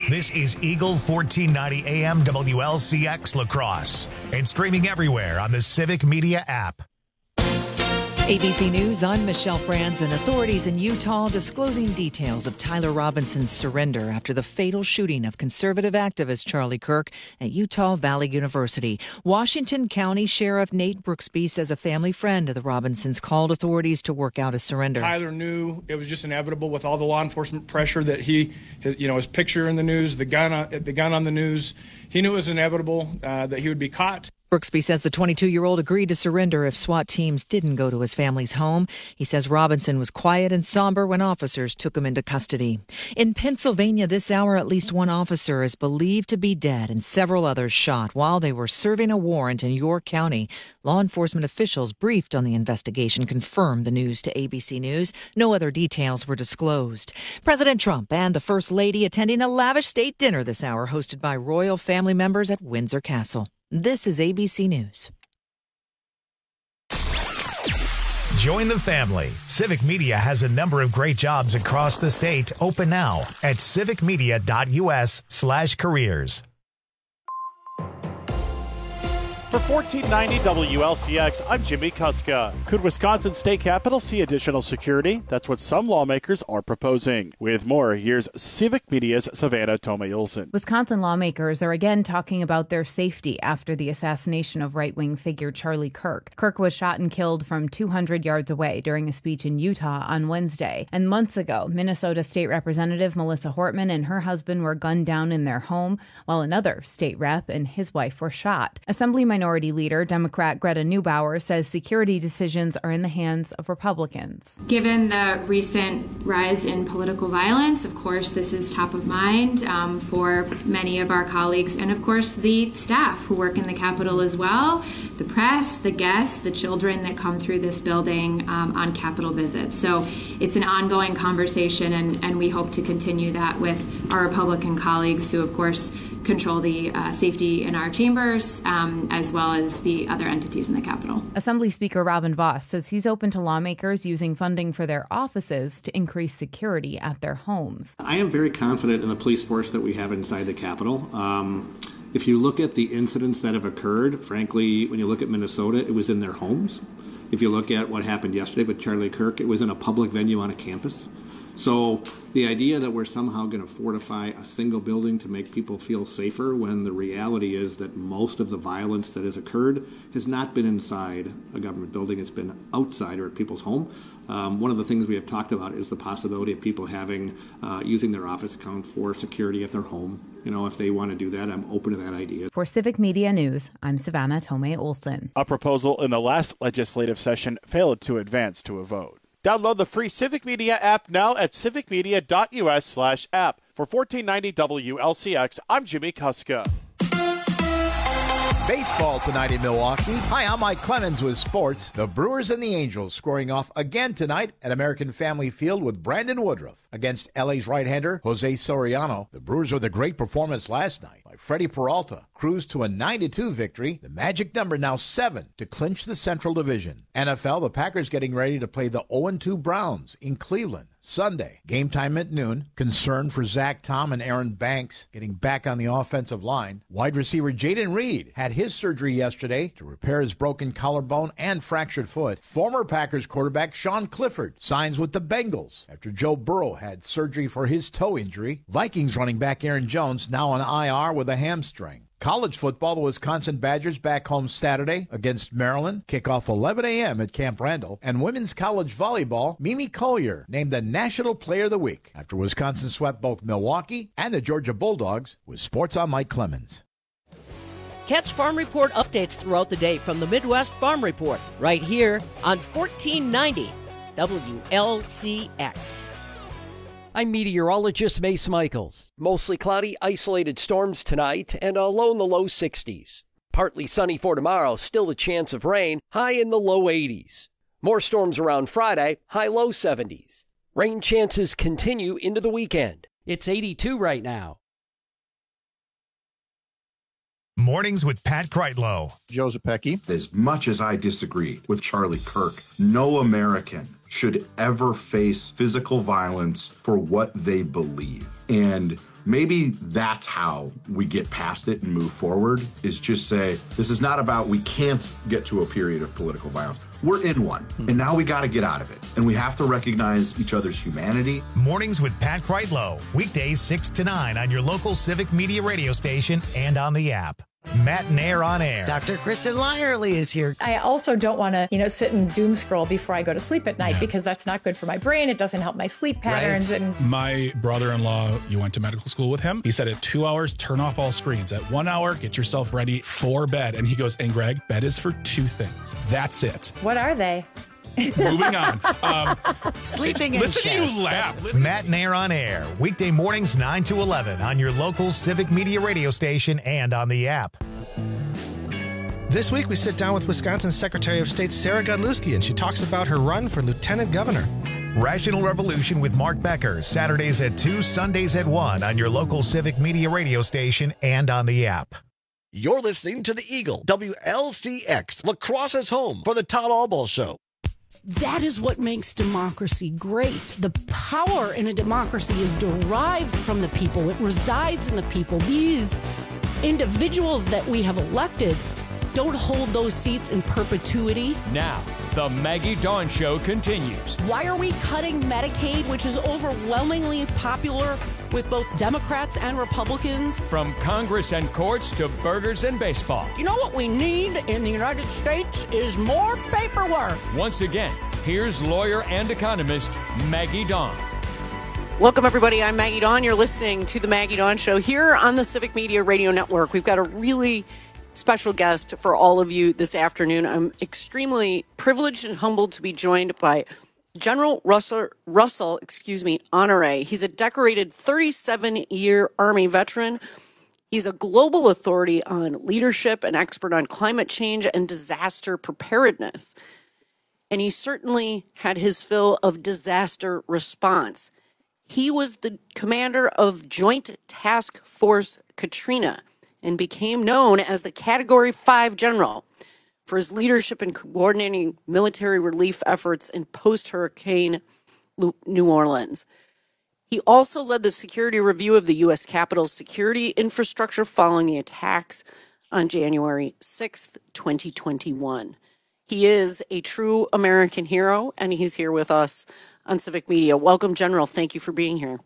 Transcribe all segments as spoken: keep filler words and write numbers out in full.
This is Eagle fourteen ninety A M W L C X La Crosse and streaming everywhere on the Civic Media app. A B C News, I'm Michelle Franzen. Authorities in Utah disclosing details of Tyler Robinson's surrender after the fatal shooting of conservative activist Charlie Kirk at Utah Valley University. Washington County Sheriff Nate Brooksby says a family friend of the Robinsons called authorities to work out a surrender. Tyler knew it was just inevitable with all the law enforcement pressure that he, you know, his picture in the news, the gun, the gun on the news. He knew it was inevitable uh, that he would be caught. Brooksby says the twenty-two-year-old agreed to surrender if SWAT teams didn't go to his family's home. He says Robinson was quiet and somber when officers took him into custody. In Pennsylvania this hour, at least one officer is believed to be dead and several others shot while they were serving a warrant in York County. Law enforcement officials briefed on the investigation confirmed the news to A B C News. No other details were disclosed. President Trump and the First Lady attending a lavish state dinner this hour hosted by royal family members at Windsor Castle. This is A B C News. Join the family. Civic Media has a number of great jobs across the state open now at civicmedia.us slash careers. For fourteen ninety W L C X, I'm Jimmy Kuska. Could Wisconsin State Capitol see additional security? That's what some lawmakers are proposing. With more, here's Civic Media's Savannah Tomei-Olsen. Wisconsin lawmakers are again talking about their safety after the assassination of right-wing figure Charlie Kirk. Kirk was shot and killed from two hundred yards away during a speech in Utah on Wednesday. And months ago, Minnesota State Representative Melissa Hortman and her husband were gunned down in their home, while another state rep and his wife were shot. Assemblyman Minority Leader, Democrat Greta Neubauer, says security decisions are in the hands of Republicans. Given the recent rise in political violence, of course, this is top of mind um, for many of our colleagues and, of course, the staff who work in the Capitol as well, the press, the guests, the children that come through this building um, on Capitol visits. So it's an ongoing conversation, and, and we hope to continue that with our Republican colleagues who, of course, control the uh, safety in our chambers, um, as well as the other entities in the Capitol. Assembly Speaker Robin Vos says he's open to lawmakers using funding for their offices to increase security at their homes. I am very confident in the police force that we have inside the Capitol. Um, if you look at the incidents that have occurred, frankly, when you look at Minnesota, it was in their homes. If you look at what happened yesterday with Charlie Kirk, it was in a public venue on a campus. So the idea that we're somehow going to fortify a single building to make people feel safer, when the reality is that most of the violence that has occurred has not been inside a government building, it's been outside or at people's home. Um, one of the things we have talked about is the possibility of people having, uh, using their office account for security at their home. You know, if they want to do that, I'm open to that idea. For Civic Media News, I'm Savannah Tomei-Olsen. A proposal in the last legislative session failed to advance to a vote. Download the free Civic Media app now at civicmedia.us slash app. For fourteen ninety W L C X, I'm Jimmy Kuska. Baseball tonight in Milwaukee. Hi, I'm Mike Clemens with sports. The Brewers and the Angels scoring off again tonight at American Family Field with Brandon Woodruff against L A's right-hander Jose Soriano. The Brewers with a great performance last night by Freddie Peralta cruised to a nine to two victory. The magic number now seven to clinch the Central Division. N F L, the Packers getting ready to play the oh and two Browns in Cleveland Sunday. Game time at noon. Concern for Zach Tom and Aaron Banks getting back on the offensive line. Wide receiver Jaden Reed had his surgery yesterday to repair his broken collarbone and fractured foot. Former Packers quarterback Sean Clifford signs with the Bengals after Joe Burrow had surgery for his toe injury. Vikings running back Aaron Jones now on I R with a hamstring. College football, the Wisconsin Badgers back home Saturday against Maryland. Kickoff eleven a.m. at Camp Randall. And women's college volleyball, Mimi Collier named the National Player of the Week after Wisconsin swept both Milwaukee and the Georgia Bulldogs. With sports, I'm Mike Clemens. Catch Farm Report updates throughout the day from the Midwest Farm Report right here on fourteen ninety W L C X. I'm meteorologist Mace Michaels. Mostly cloudy, isolated storms tonight, and a low in the low sixties. Partly sunny for tomorrow, still a chance of rain, high in the low eighties. More storms around Friday, high low seventies. Rain chances continue into the weekend. It's eighty-two right now. Mornings with Pat Kreitlow. Joe Zepecki. As much as I disagreed with Charlie Kirk, no American should ever face physical violence for what they believe. And maybe that's how we get past it and move forward, is just say, this is not about, we can't get to a period of political violence. We're in one, and now we got to get out of it. And we have to recognize each other's humanity. Mornings with Pat Kreitlow, weekdays six to nine on your local Civic Media radio station and on the app. Matt and Air on Air. Doctor Kristen Lyerly is here. I also don't want to, you know, sit and doom scroll before I go to sleep at night yeah. because that's not good for my brain. It doesn't help my sleep patterns. Right. And my brother-in-law, you went to medical school with him. He said at two hours, turn off all screens. At one hour, get yourself ready for bed. And he goes, and Greg, bed is for two things. That's it. What are they? Moving on. Um, Sleeping in Listen chest. to you laugh. Matt and Air on Air, weekday mornings nine to eleven on your local Civic Media radio station and on the app. This week, we sit down with Wisconsin Secretary of State Sarah Godlewski, and she talks about her run for lieutenant governor. Rational Revolution with Mark Becker, Saturdays at two, Sundays at one on your local Civic Media radio station and on the app. You're listening to the Eagle, W L C X, Lacrosse's home for the Todd Albaugh Show. That is what makes democracy great. The power in a democracy is derived from the people. It resides in the people. These individuals that we have elected don't hold those seats in perpetuity. Now, the Maggie Dawn Show continues. Why are we cutting Medicaid, which is overwhelmingly popular with both Democrats and Republicans? From Congress and courts to burgers and baseball. You know what we need in the United States is more paperwork. Once again, here's lawyer and economist Maggie Dawn. Welcome, everybody. I'm Maggie Dawn. You're listening to the Maggie Dawn Show here on the Civic Media Radio Network. We've got a really special guest for all of you this afternoon. I'm extremely privileged and humbled to be joined by General Russell, Russell, excuse me, Honore. He's a decorated thirty-seven-year Army veteran. He's a global authority on leadership, an expert on climate change and disaster preparedness. And he certainly had his fill of disaster response. He was the commander of Joint Task Force Katrina and became known as the Category five General for his leadership in coordinating military relief efforts in post-Hurricane New Orleans. He also led the security review of the U S Capitol's security infrastructure following the attacks on January sixth, twenty twenty-one. He is a true American hero, and he's here with us on Civic Media. Welcome, General. Thank you for being here.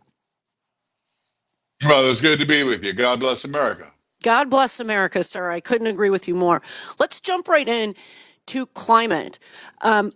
Well, it's good to be with you. God bless America. God bless America, sir. I couldn't agree with you more. Let's jump right in to climate. Um,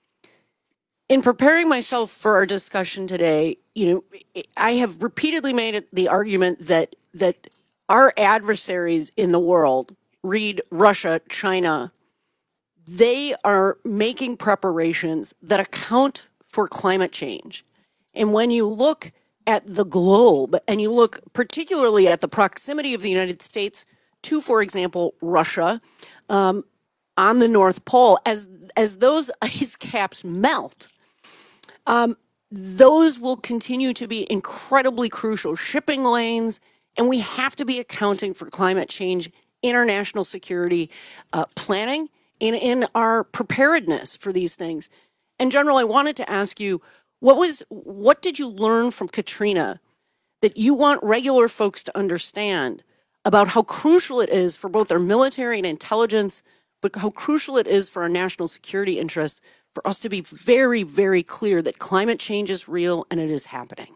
in preparing myself for our discussion today, you know, I have repeatedly made it the argument that that our adversaries in the world, read Russia, China, they are making preparations that account for climate change. And when you look at the globe, and you look particularly at the proximity of the United States to, for example, Russia, um, on the North Pole, as as those ice caps melt, um, those will continue to be incredibly crucial. Shipping lanes, and we have to be accounting for climate change, international security uh, planning, in, in our preparedness for these things. And General, I wanted to ask you, What was what did you learn from Katrina that you want regular folks to understand about how crucial it is for both our military and intelligence, but how crucial it is for our national security interests for us to be very, very clear that climate change is real and it is happening?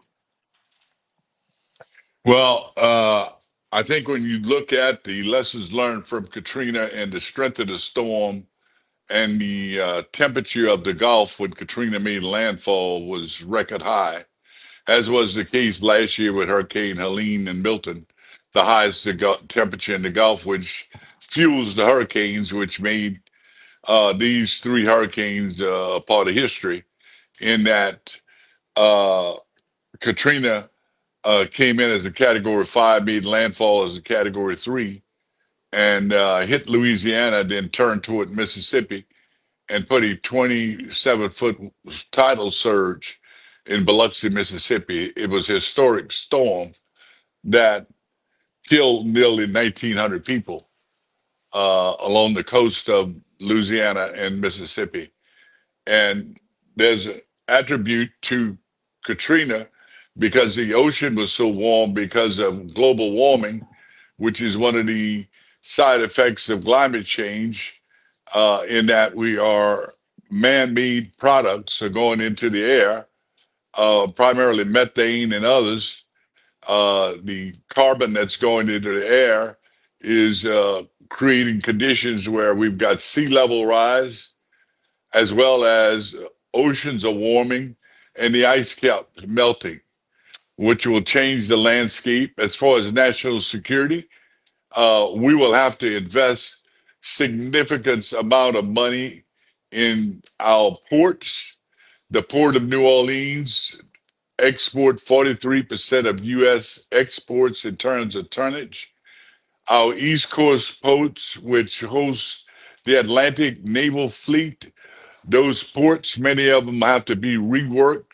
Well, uh, I think when you look at the lessons learned from Katrina and the strength of the storm, and the uh, temperature of the Gulf when Katrina made landfall was record high, as was the case last year with Hurricane Helene and Milton, the highest temperature in the Gulf, which fuels the hurricanes, which made uh, these three hurricanes uh, a part of history, in that uh, Katrina uh, came in as a Category five, made landfall as a Category three, and uh, hit Louisiana, then turned toward Mississippi and put a twenty-seven foot tidal surge in Biloxi, Mississippi. It was a historic storm that killed nearly nineteen hundred people uh, along the coast of Louisiana and Mississippi. And there's an attribute to Katrina because the ocean was so warm because of global warming, which is one of the side effects of climate change, uh, in that we are man-made products are going into the air, uh, primarily methane and others. Uh, the carbon that's going into the air is uh, creating conditions where we've got sea level rise, as well as oceans are warming and the ice cap melting, which will change the landscape. As far as national security, uh, we will have to invest significant amount of money in our ports. The Port of New Orleans export forty-three percent of U S exports in terms of tonnage. Our East Coast ports, which host the Atlantic Naval Fleet, those ports, many of them have to be reworked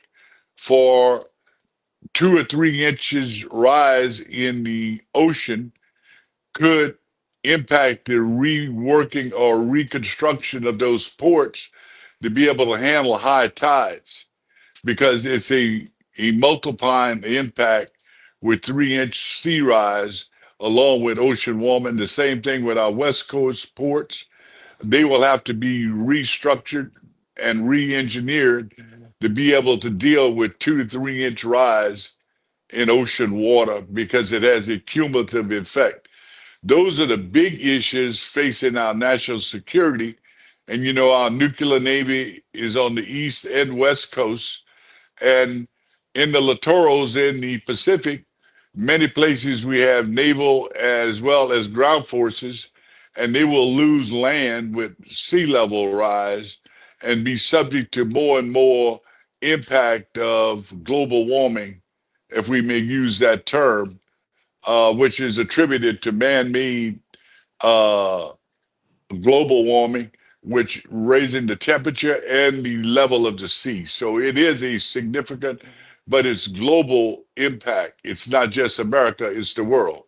for two or three inches rise in the ocean could impact the reworking or reconstruction of those ports to be able to handle high tides, because it's a, a multiplying impact with three inch sea rise along with ocean warming. The same thing with our West Coast ports. They will have to be restructured and re-engineered to be able to deal with two to three inch rise in ocean water because it has a cumulative effect. Those are the big issues facing our national security. And, you know, our nuclear navy is on the East and West Coast. And in the littorals in the Pacific, many places we have naval as well as ground forces, and they will lose land with sea level rise and be subject to more and more impact of global warming, if we may use that term, uh, which is attributed to man-made uh, global warming, which raising the temperature and the level of the sea. So it is a significant, but it's global impact. It's not just America, it's the world.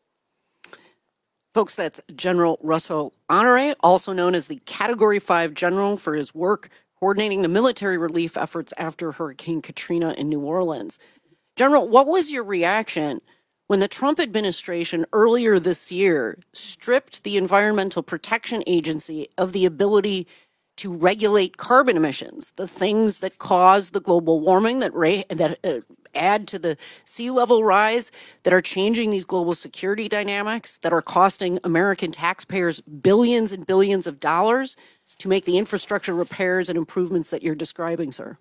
Folks, that's General Russell Honore, also known as the Category five General, for his work coordinating the military relief efforts after Hurricane Katrina in New Orleans. General, what was your reaction when the Trump administration earlier this year stripped the Environmental Protection Agency of the ability to regulate carbon emissions, the things that cause the global warming, that ra- that uh, add to the sea level rise, that are changing these global security dynamics, that are costing American taxpayers billions and billions of dollars to make the infrastructure repairs and improvements that you're describing, sir?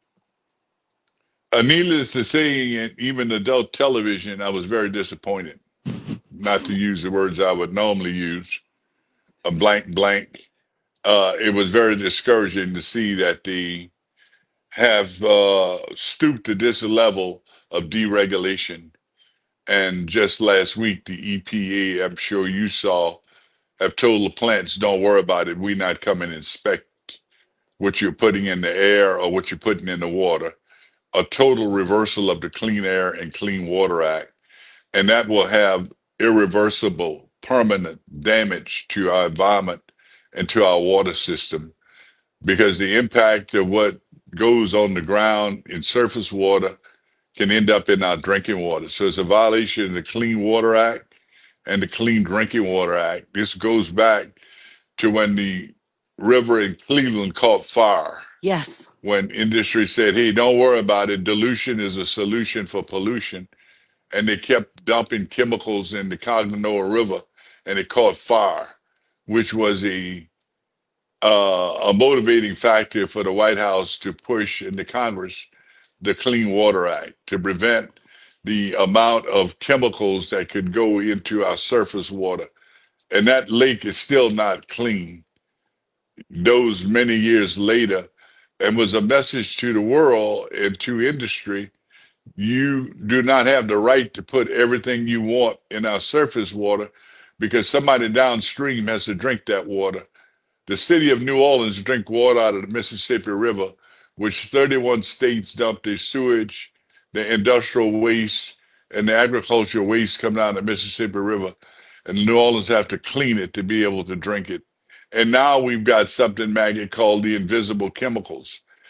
Uh, needless to say, in even adult television, I was very disappointed, not to use the words I would normally use, a blank blank. Uh, it was very discouraging to see that they have uh, stooped to this level of deregulation. And just last week, the E P A, I'm sure you saw, have told the plants, don't worry about it. We not come and inspect what you're putting in the air or what you're putting in the water. A total reversal of the Clean Air and Clean Water Act. And that will have irreversible, permanent damage to our environment and to our water system, because the impact of what goes on the ground in surface water can end up in our drinking water. So it's a violation of the Clean Water Act and the Clean Drinking Water Act. This goes back to when the river in Cleveland caught fire. Yes. When industry said, hey, don't worry about it. Dilution is a solution for pollution. And they kept dumping chemicals in the Cognanoa River, and it caught fire, which was a uh, a motivating factor for the White House to push in the Congress the Clean Water Act to prevent the amount of chemicals that could go into our surface water. And that lake is still not clean those many years later, and was a message to the world and to industry. You do not have the right to put everything you want in our surface water, because somebody downstream has to drink that water. The city of New Orleans drink water out of the Mississippi River, which thirty-one states dump their sewage, the industrial waste, and the agricultural waste come down the Mississippi River. And New Orleans have to clean it to be able to drink it. And now we've got something, Maggie, called the invisible chemicals.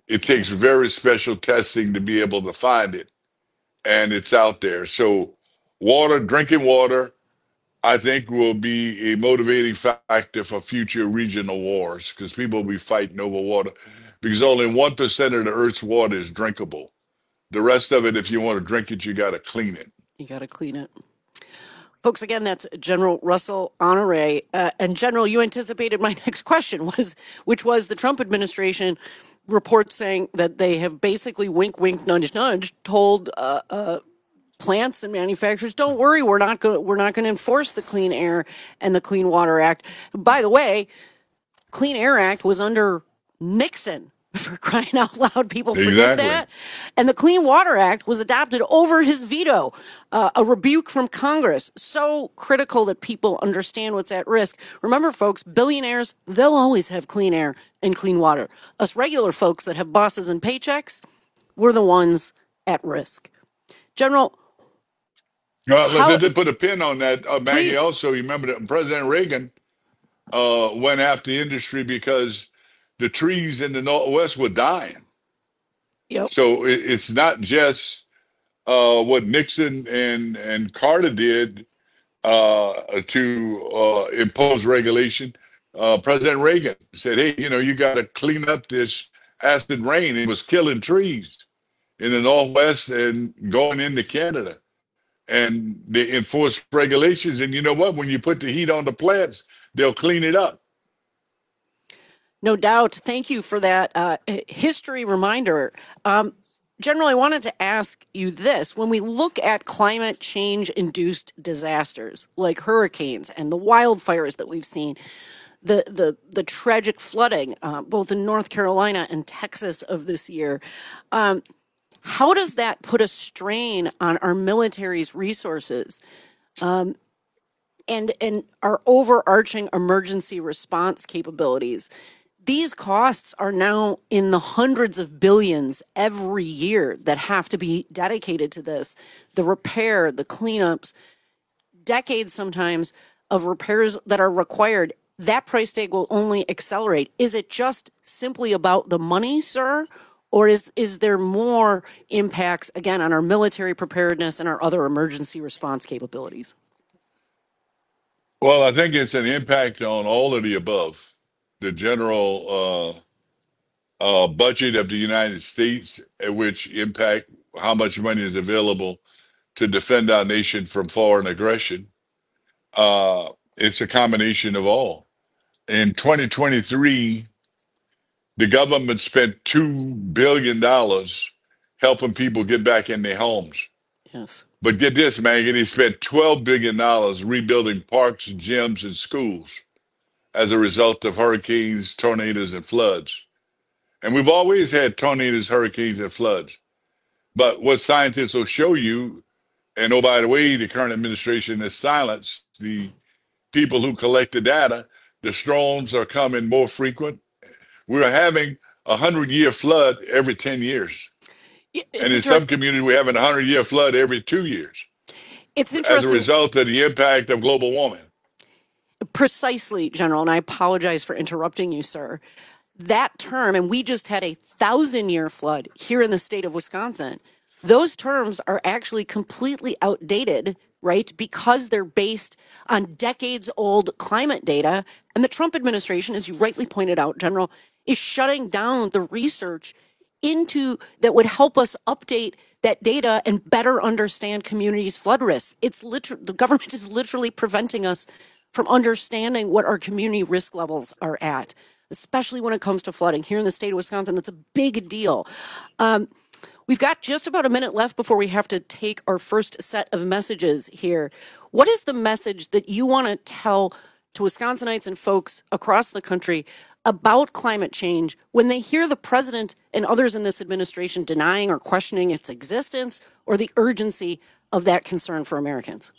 It takes very special testing to be able to find it, and it's out there. So water, drinking water, I think will be a motivating factor for future regional wars because people will be fighting over water because only one percent of the Earth's water is drinkable. The rest of it, if you want to drink it, you got to clean it. You got to clean it. Folks, again, that's General Russell Honore. Uh, and General, you anticipated my next question, was, which was the Trump administration reports saying that they have basically wink, wink, nudge, nudge, told uh, uh, plants and manufacturers, don't worry, we're not going we're not going to enforce the Clean Air and the Clean Water Act. By the way, Clean Air Act was under Nixon. For crying out loud, people forget exactly. that. And the Clean Water Act was adopted over his veto, uh, a rebuke from Congress. So critical that people understand what's at risk. Remember, folks, billionaires, they'll always have clean air and clean water. Us regular folks that have bosses and paychecks, we're the ones at risk. General. Uh, how, to put a pin on that, uh, Maggie, please. also, you remember that President Reagan uh, went after the industry because the trees in the Northwest were dying. Yep. So it, it's not just uh, what Nixon and, and Carter did uh, to uh, impose regulation. Uh, President Reagan said, hey, you know, you got to clean up this acid rain. It was killing trees in the Northwest and going into Canada. And they enforced regulations. And you know what? When you put the heat on the plants, they'll clean it up. No doubt. Thank you for that uh, history reminder. Um, General, I wanted to ask you this. When we look at climate change-induced disasters like hurricanes and the wildfires that we've seen, the the, the tragic flooding, uh, both in North Carolina and Texas of this year, um, how does that put a strain on our military's resources um, and, and our overarching emergency response capabilities? These costs are now in the hundreds of billions every year that have to be dedicated to this. The repair, the cleanups, decades sometimes of repairs that are required. That price tag will only accelerate. Is it just simply about the money, sir? Or is, is there more impacts, again, on our military preparedness and our other emergency response capabilities? Well, I think it's an impact on all of the above. The general uh, uh, budget of the United States, which impact how much money is available to defend our nation from foreign aggression. Uh, it's a combination of all. In twenty twenty-three, the government spent two billion dollars helping people get back in their homes. Yes. But get this, Maggie, they spent twelve billion dollars rebuilding parks, gyms, and schools as a result of hurricanes, tornadoes, and floods. And we've always had tornadoes, hurricanes, and floods. But what scientists will show you, and oh, by the way, the current administration has silenced the people who collect the data, the storms are coming more frequent. We're having a hundred-year flood every ten years. It's and in some communities, we're having a hundred-year flood every two years. It's interesting. As a result of the impact of global warming. Precisely, General, and I apologize for interrupting you, sir. That term, and we just had a thousand-year flood here in the state of Wisconsin, those terms are actually completely outdated, right, because they're based on decades-old climate data, and the Trump administration, as you rightly pointed out, General, is shutting down the research into that would help us update that data and better understand communities' flood risks. It's literally, the government is literally preventing us from understanding what our community risk levels are at, especially when it comes to flooding. Here in the state of Wisconsin, that's a big deal. Um, we've got just about a minute left before we have to take our first set of messages here. What is the message that you want to tell to Wisconsinites and folks across the country about climate change when they hear the president and others in this administration denying or questioning its existence or the urgency of that concern for Americans?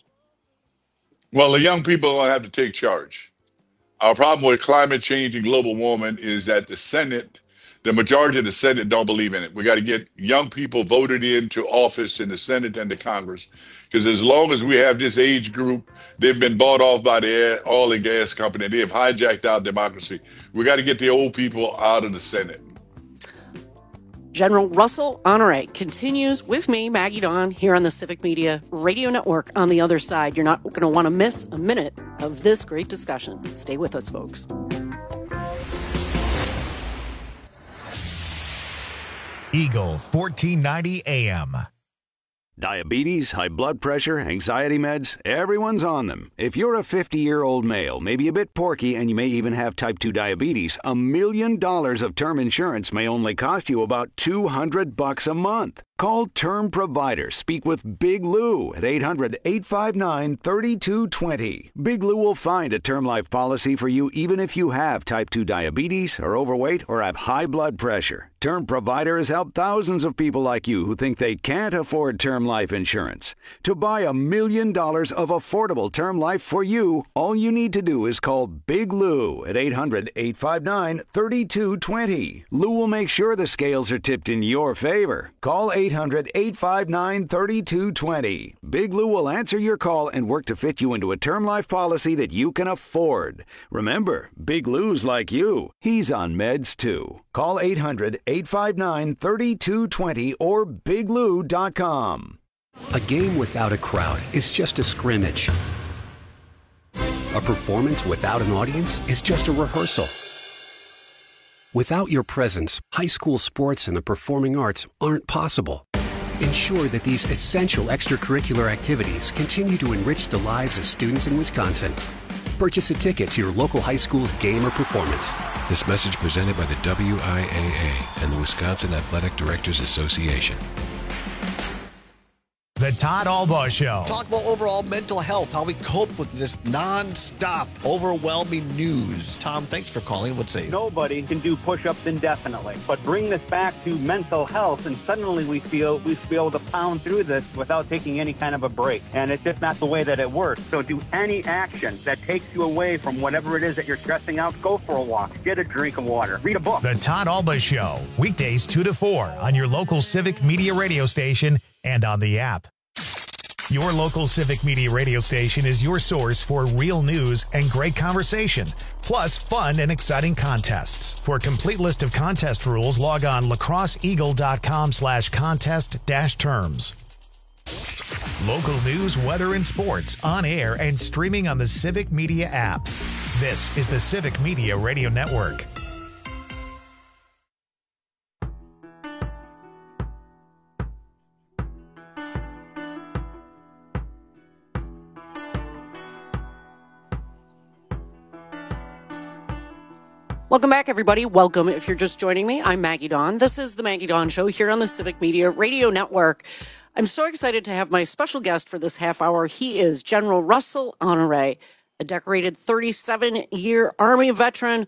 Well, the young people don't have to take charge. Our problem with climate change and global warming is that the Senate, the majority of the Senate don't believe in it. We got to get young people voted into office in the Senate and the Congress, because as long as we have this age group, they've been bought off by the oil and gas company. They have hijacked our democracy. We got to get the old people out of the Senate. General Russell Honore continues with me, Maggie Dawn, here on the Civic Media Radio Network. On the other side, you're not going to want to miss a minute of this great discussion. Stay with us, folks. Eagle fourteen ninety A M. Diabetes, high blood pressure, anxiety meds, everyone's on them. If you're a fifty-year-old male, maybe a bit porky, and you may even have type two diabetes, a million dollars of term insurance may only cost you about two hundred bucks a month. Call Term Provider. Speak with Big Lou at eight hundred, eight five nine, three two two zero. Big Lou will find a term life policy for you even if you have type two diabetes, are overweight, or have high blood pressure. Term Provider has helped thousands of people like you who think they can't afford term life insurance. To buy a million dollars of affordable term life for you, all you need to do is call Big Lou at eight hundred, eight five nine, three two two zero. Lou will make sure the scales are tipped in your favor. Call eight hundred, eight five nine, three two two zero. Big Lou will answer your call and work to fit you into a term life policy that you can afford. Remember, Big Lou's like you. He's on meds too. Call eight hundred, eight five nine, three two two zero or big lou dot com. A game without a crowd is just a scrimmage. A performance without an audience is just a rehearsal. Without your presence, high school sports and the performing arts aren't possible. Ensure that these essential extracurricular activities continue to enrich the lives of students in Wisconsin. Purchase a ticket to your local high school's game or performance. This message presented by the W I A A and the Wisconsin Athletic Directors Association. The Todd Albaugh Show. Talk about overall mental health, how we cope with this non-stop, overwhelming news. Tom, thanks for calling. What's say? Nobody can do push-ups indefinitely, but bring this back to mental health, and suddenly we feel we feel able to pound through this without taking any kind of a break. And it's just not the way that it works. So do any action that takes you away from whatever it is that you're stressing out. Go for a walk. Get a drink of water. Read a book. The Todd Albaugh Show. Weekdays two to four on your local Civic Media radio station and on the app. Your local Civic Media radio station is your source for real news and great conversation, plus fun and exciting contests. For a complete list of contest rules, log on lacrosseeagle.com slash contest dash terms. Local news, weather, and sports on air and streaming on the Civic Media app. This is the Civic Media Radio Network. Welcome back, everybody. Welcome if you're just joining me. I'm Maggie Dawn. This is the Maggie Dawn Show here on the Civic Media Radio Network. I'm so excited to have my special guest for this half hour. He is General Russell Honore, a decorated thirty-seven-year Army veteran,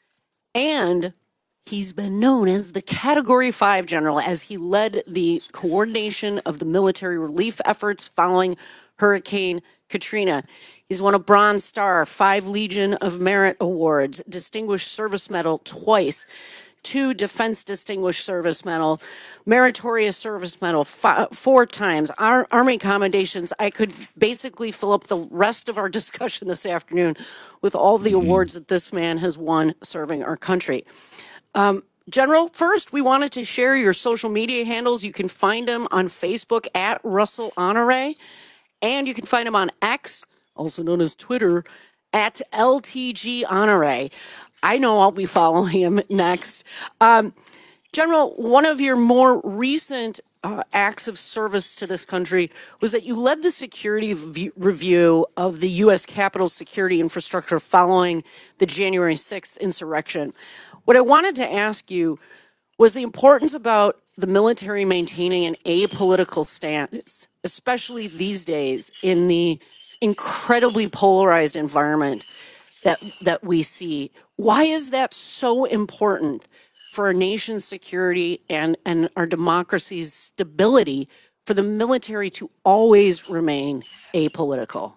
and he's been known as the Category five General as he led the coordination of the military relief efforts following Hurricane Katrina. He's won a Bronze Star, five Legion of Merit Awards, Distinguished Service Medal twice, two Defense Distinguished Service Medal, Meritorious Service Medal five, four times, Ar- Army Commendations. I could basically fill up the rest of our discussion this afternoon with all the mm-hmm. awards that this man has won serving our country. Um, General, first, we wanted to share your social media handles. You can find them on Facebook at Russell Honore, and you can find him on X, also known as Twitter, at L T G Honore. I know I'll be following him next. Um, General, one of your more recent uh, acts of service to this country was that you led the security v- review of the U S Capitol security infrastructure following the January sixth insurrection. What I wanted to ask you was the importance about the military maintaining an apolitical stance, especially these days in the incredibly polarized environment that that we see. Why is that so important for our nation's security and, and our democracy's stability for the military to always remain apolitical?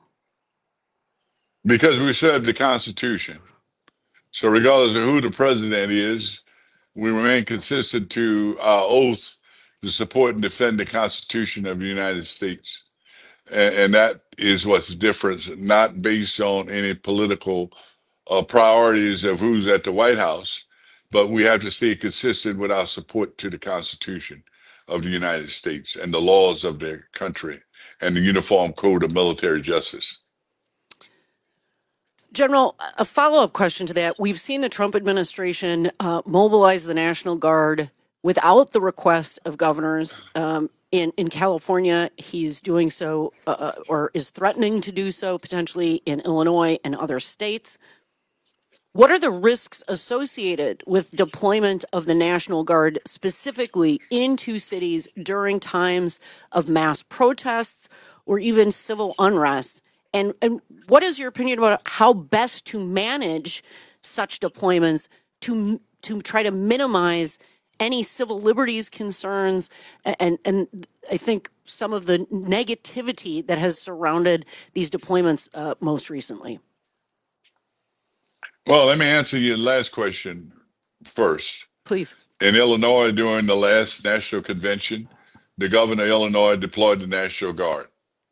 Because we serve the Constitution. So regardless of who the president is, we remain consistent to our oath to support and defend the Constitution of the United States. And, and that is what's different, not based on any political uh, priorities of who's at the White House, but we have to stay consistent with our support to the Constitution of the United States and the laws of their country and the Uniform Code of Military Justice. General, a follow-up question to that. We've seen the Trump administration uh, mobilize the National Guard without the request of governors. Um, in, in California, he's doing so uh, or is threatening to do so potentially in Illinois and other states. What are the risks associated with deployment of the National Guard specifically into cities during times of mass protests or even civil unrest? And, and what is your opinion about how best to manage such deployments to to try to minimize any civil liberties concerns and, and I think some of the negativity that has surrounded these deployments uh, most recently? Well, let me answer your last question first. Please. In Illinois, during the last national convention, the governor of Illinois deployed the National Guard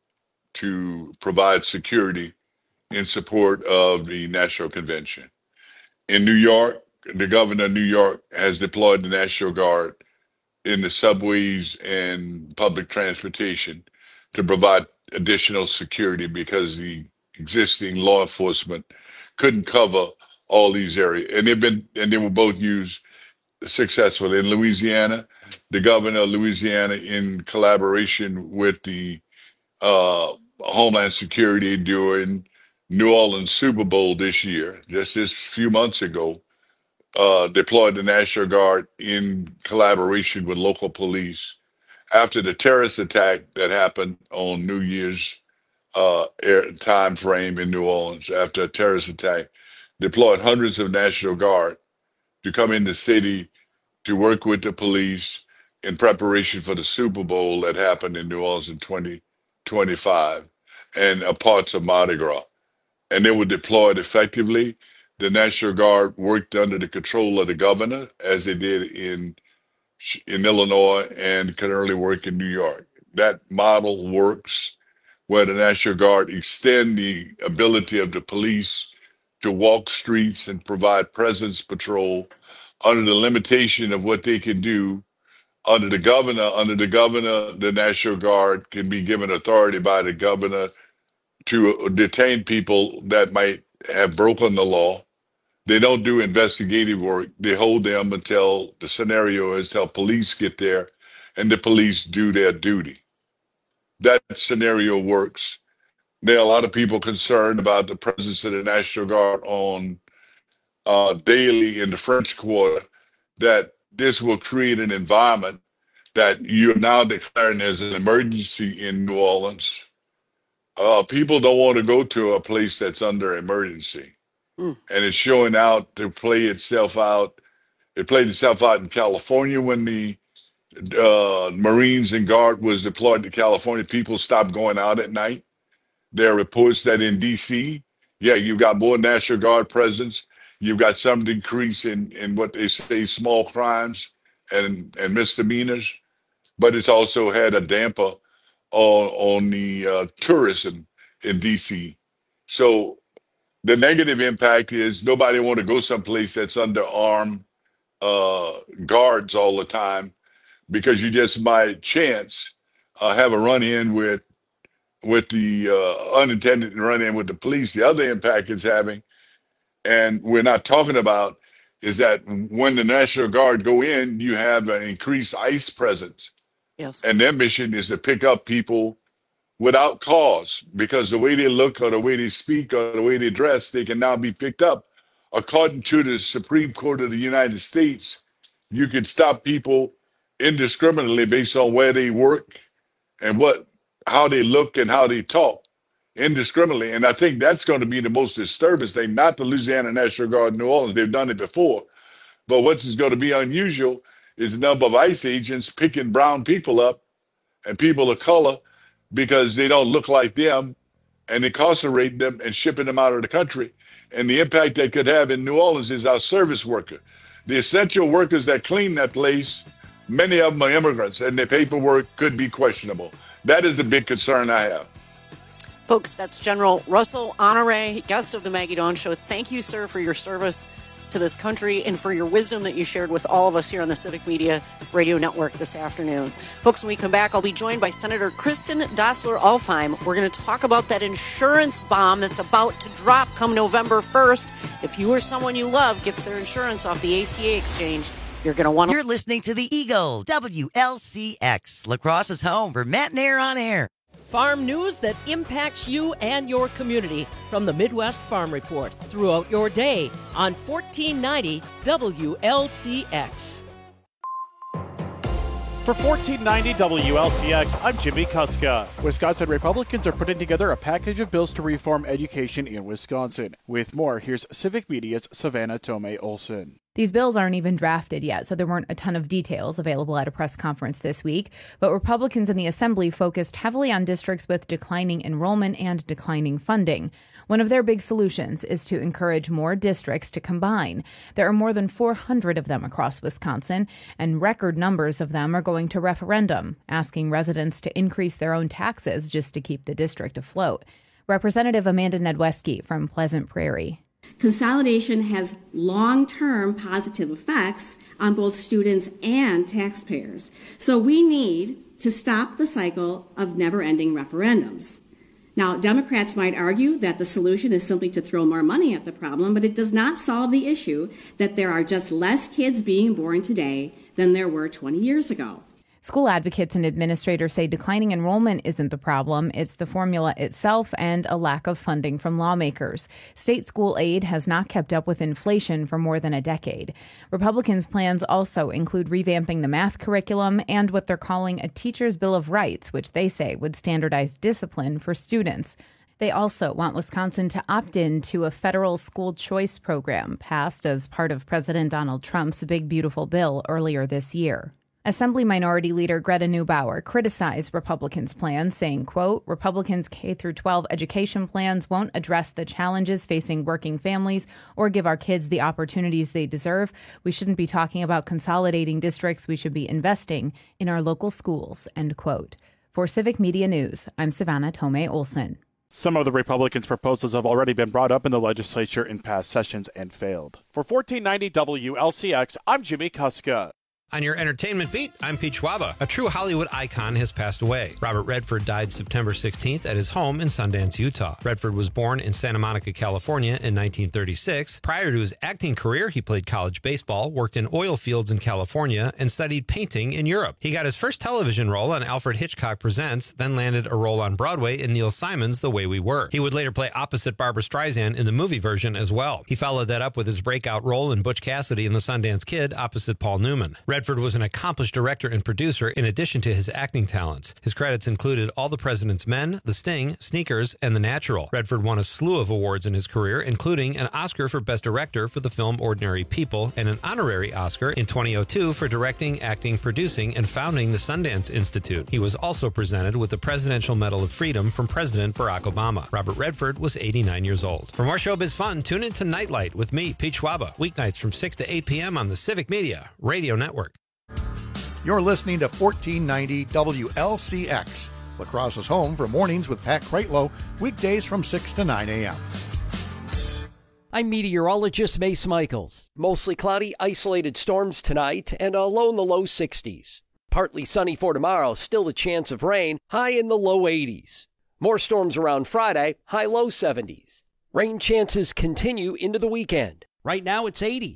to provide security in support of the national convention. In New York, the governor of New York has deployed the National Guard in the subways and public transportation to provide additional security because the existing law enforcement couldn't cover all these areas. And they've been, and they were both used successfully. In Louisiana, the governor of Louisiana, in collaboration with the uh, Homeland Security during New Orleans Super Bowl this year, just this few months ago, uh, deployed the National Guard in collaboration with local police after the terrorist attack that happened on New Year's uh, air, time frame in New Orleans. After a terrorist attack, deployed hundreds of National Guard to come in the city to work with the police in preparation for the Super Bowl that happened in New Orleans in twenty twenty-five and uh, parts of Mardi Gras. And they were deployed effectively. The National Guard worked under the control of the governor, as they did in in Illinois and can only work in New York. That model works, where the National Guard extend the ability of the police to walk streets and provide presence patrol under the limitation of what they can do. Under the governor, under the governor, the National Guard can be given authority by the governor to detain people that might have broken the law. They don't do investigative work. They hold them until the scenario is till police get there and the police do their duty. That scenario works. There are a lot of people concerned about the presence of the National Guard on uh, daily in the French Quarter, that this will create an environment that you're now declaring as an emergency in New Orleans. Uh, people don't want to go to a place that's under emergency. Mm. And it's showing out to play itself out. It played itself out in California when the uh, Marines and Guard was deployed to California. People stopped going out at night. There are reports that in D C, yeah, you've got more National Guard presence. You've got some decrease in, in what they say small crimes and, and misdemeanors, but it's also had a damper on, on the uh, tourism in D C. So the negative impact is nobody want to go someplace that's under armed uh, guards all the time, because you just might chance uh, have a run-in with with the uh, unintended run-in with the police. The other impact it's having, and we're not talking about, is that when the National Guard go in, you have an increased ICE presence. Yes. And their mission is to pick up people without cause, because the way they look or the way they speak or the way they dress, they can now be picked up. According to the Supreme Court of the United States, you can stop people indiscriminately based on where they work and what, how they look and how they talk indiscriminately. And I think that's going to be the most disturbing thing, not the Louisiana National Guard in New Orleans. They've done it before. But what's going to be unusual is the number of ICE agents picking brown people up and people of color because they don't look like them, and incarcerating them and shipping them out of the country. And the impact that could have in New Orleans is our service worker. The essential workers that clean that place, many of them are immigrants, and their paperwork could be questionable. That is the big concern I have. Folks, that's General Russell Honore, guest of the Maggie Dawn Show. Thank you, sir, for your service to this country and for your wisdom that you shared with all of us here on the Civic Media Radio Network this afternoon. Folks, when we come back, I'll be joined by Senator Kristen Dossler-Alfheim. We're going to talk about that insurance bomb that's about to drop come November first. If you or someone you love gets their insurance off the A C A exchange, you're going to want to... You're listening to the Eagle, W L C X, La Crosse's home for Matt and Air on Air. Farm news that impacts you and your community from the Midwest Farm Report throughout your day on fourteen ninety W L C X. For fourteen ninety W L C X, I'm Jimmy Kuska. Wisconsin Republicans are putting together a package of bills to reform education in Wisconsin. With more, here's Civic Media's Savannah Tomei Olson. These bills aren't even drafted yet, so there weren't a ton of details available at a press conference this week. But Republicans in the Assembly focused heavily on districts with declining enrollment and declining funding. One of their big solutions is to encourage more districts to combine. There are more than four hundred of them across Wisconsin, and record numbers of them are going to referendum, asking residents to increase their own taxes just to keep the district afloat. Representative Amanda Nedweski from Pleasant Prairie. Consolidation has long-term positive effects on both students and taxpayers. So we need to stop the cycle of never-ending referendums. Now, Democrats might argue that the solution is simply to throw more money at the problem, but it does not solve the issue that there are just less kids being born today than there were twenty years ago. School advocates and administrators say declining enrollment isn't the problem. It's the formula itself and a lack of funding from lawmakers. State school aid has not kept up with inflation for more than a decade. Republicans' plans also include revamping the math curriculum and what they're calling a teacher's bill of rights, which they say would standardize discipline for students. They also want Wisconsin to opt in to a federal school choice program passed as part of President Donald Trump's Big Beautiful Bill earlier this year. Assembly Minority Leader Greta Neubauer criticized Republicans' plans, saying, quote, Republicans' K through twelve education plans won't address the challenges facing working families or give our kids the opportunities they deserve. We shouldn't be talking about consolidating districts. We should be investing in our local schools, end quote. For Civic Media News, I'm Savannah Tomei Olson. Some of the Republicans' proposals have already been brought up in the legislature in past sessions and failed. For fourteen ninety W L C X, I'm Jimmy Kuska. On your entertainment beat, I'm Pete Schwaba. A true Hollywood icon has passed away. Robert Redford died September sixteenth at his home in Sundance, Utah. Redford was born in Santa Monica, California in nineteen thirty-six. Prior to his acting career, he played college baseball, worked in oil fields in California, and studied painting in Europe. He got his first television role on Alfred Hitchcock Presents, then landed a role on Broadway in Neil Simon's The Way We Were. He would later play opposite Barbra Streisand in the movie version as well. He followed that up with his breakout role in Butch Cassidy in The Sundance Kid opposite Paul Newman. Redford was an accomplished director and producer in addition to his acting talents. His credits included All the President's Men, The Sting, Sneakers, and The Natural. Redford won a slew of awards in his career, including an Oscar for Best Director for the film Ordinary People and an honorary Oscar in twenty oh two for directing, acting, producing, and founding the Sundance Institute. He was also presented with the Presidential Medal of Freedom from President Barack Obama. Robert Redford was eighty-nine years old. For more showbiz fun, tune in to Nightlight with me, Pete Schwaba, weeknights from six to eight p.m. on the Civic Media Radio Network. You're listening to fourteen ninety W L C X, La Crosse's home for mornings with Pat Kreitlow, weekdays from six to nine a.m. I'm meteorologist Mace Michaels. Mostly cloudy, isolated storms tonight, and a low in the low sixties. Partly sunny for tomorrow, still a chance of rain, high in the low eighties. More storms around Friday, high low seventies. Rain chances continue into the weekend. Right now it's eighty.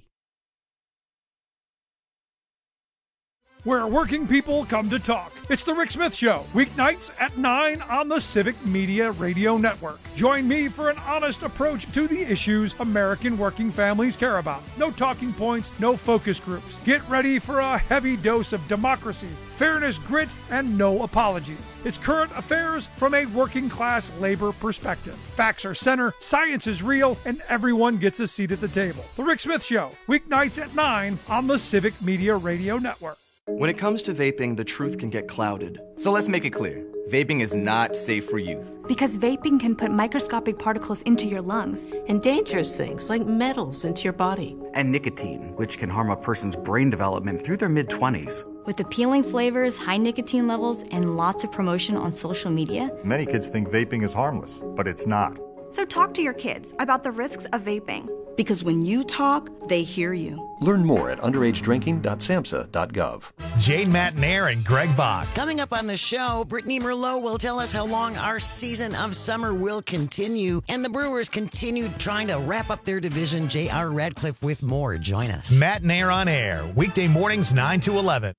Where working people come to talk. It's The Rick Smith Show, weeknights at nine on the Civic Media Radio Network. Join me for an honest approach to the issues American working families care about. No talking points, no focus groups. Get ready for a heavy dose of democracy, fairness, grit, and no apologies. It's current affairs from a working class labor perspective. Facts are center, science is real, and everyone gets a seat at the table. The Rick Smith Show, weeknights at nine on the Civic Media Radio Network. When it comes to vaping, the truth can get clouded. So let's make it clear. Vaping is not safe for youth. Because vaping can put microscopic particles into your lungs. And dangerous things like metals into your body. And nicotine, which can harm a person's brain development through their mid-twenties. With appealing flavors, high nicotine levels, and lots of promotion on social media. Many kids think vaping is harmless, but it's not. So talk to your kids about the risks of vaping. Because when you talk, they hear you. Learn more at underage drinking dot samhsa dot gov. Jane Matnair and Greg Bach. Coming up on the show, Brittany Merlot will tell us how long our season of summer will continue. And the Brewers continue trying to wrap up their division. J R. Radcliffe with more. Join us. Matnair on air, weekday mornings nine to eleven.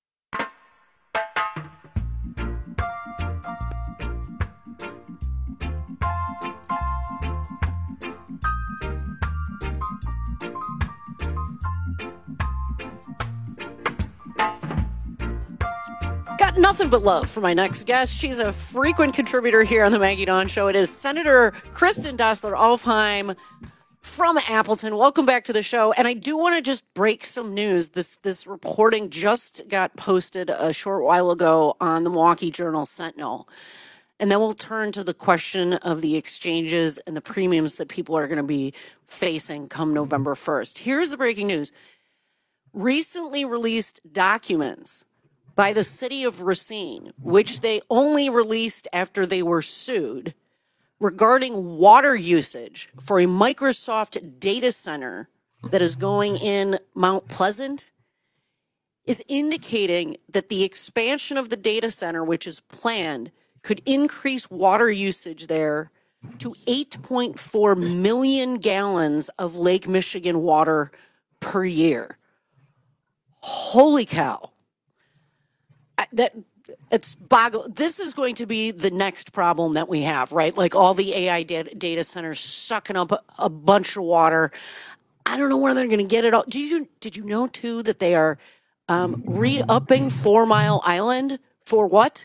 Nothing but love for my next guest. She's a frequent contributor here on the Maggie Dawn Show. It is Senator Kristen Dassler-Alfheim from Appleton. Welcome back to the show. And I do want to just break some news. This this reporting just got posted a short while ago on the Milwaukee Journal-Sentinel. And then we'll turn to the question of the exchanges and the premiums that people are going to be facing come November first. Here's the breaking news. Recently released documents by the city of Racine, which they only released after they were sued, regarding water usage for a Microsoft data center that is going in Mount Pleasant, is indicating that the expansion of the data center, which is planned, could increase water usage there to eight point four million gallons of Lake Michigan water per year. Holy cow. That it's boggle. This is going to be the next problem that we have, right? Like all the A I data, data centers sucking up a, a bunch of water. I don't know where they're going to get it all. Do you did you know too that they are um, re-upping Four Mile Island for what?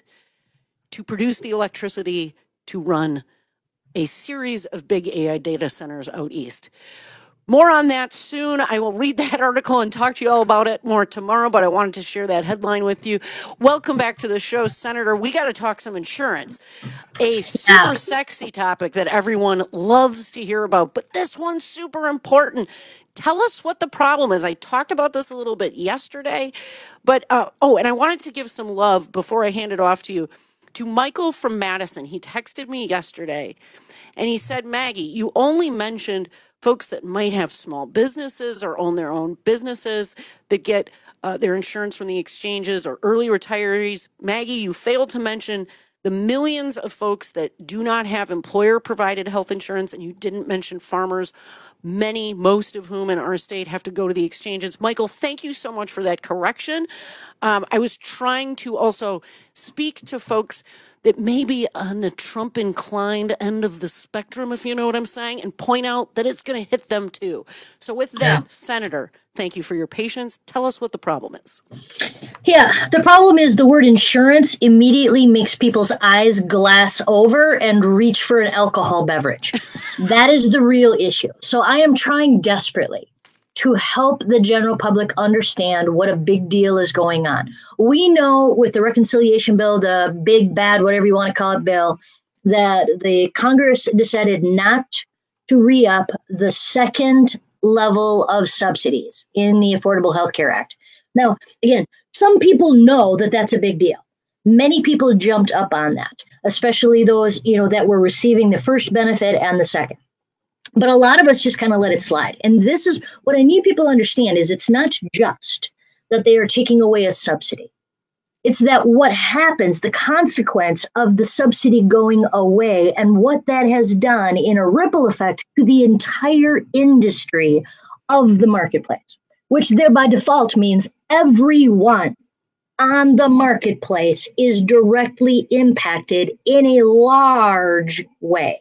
To produce the electricity to run a series of big A I data centers out east. More on that soon. I will read that article and talk to you all about it more tomorrow, but I wanted to share that headline with you. Welcome back to the show, Senator. We got to talk some insurance, a super yeah. sexy topic that everyone loves to hear about, but this one's super important. Tell us what the problem is. I talked about this a little bit yesterday, but, uh, oh, and I wanted to give some love before I hand it off to you to Michael from Madison. He texted me yesterday and he said, Maggie, you only mentioned folks that might have small businesses or own their own businesses that get uh, their insurance from the exchanges or early retirees. Maggie, you failed to mention the millions of folks that do not have employer-provided health insurance, and you didn't mention farmers, many, most of whom in our state have to go to the exchanges. Michael, thank you so much for that correction. Um, I was trying to also speak to folks that may be on the Trump-inclined end of the spectrum, if you know what I'm saying, and point out that it's going to hit them too. So with that, yeah. Senator, thank you for your patience. Tell us what the problem is. Yeah, the problem is the word insurance immediately makes people's eyes glass over and reach for an alcohol beverage. That is the real issue. So I am trying desperately to help the general public understand what a big deal is going on. We know with the reconciliation bill, the big, bad, whatever you want to call it, bill, that the Congress decided not to re-up the second level of subsidies in the Affordable Health Care Act. Now, again, some people know that that's a big deal. Many people jumped up on that, especially those, you know, that were receiving the first benefit and the second. But a lot of us just kind of let it slide. And this is what I need people to understand is it's not just that they are taking away a subsidy. It's that what happens, the consequence of the subsidy going away and what that has done in a ripple effect to the entire industry of the marketplace, which there by default means everyone on the marketplace is directly impacted in a large way.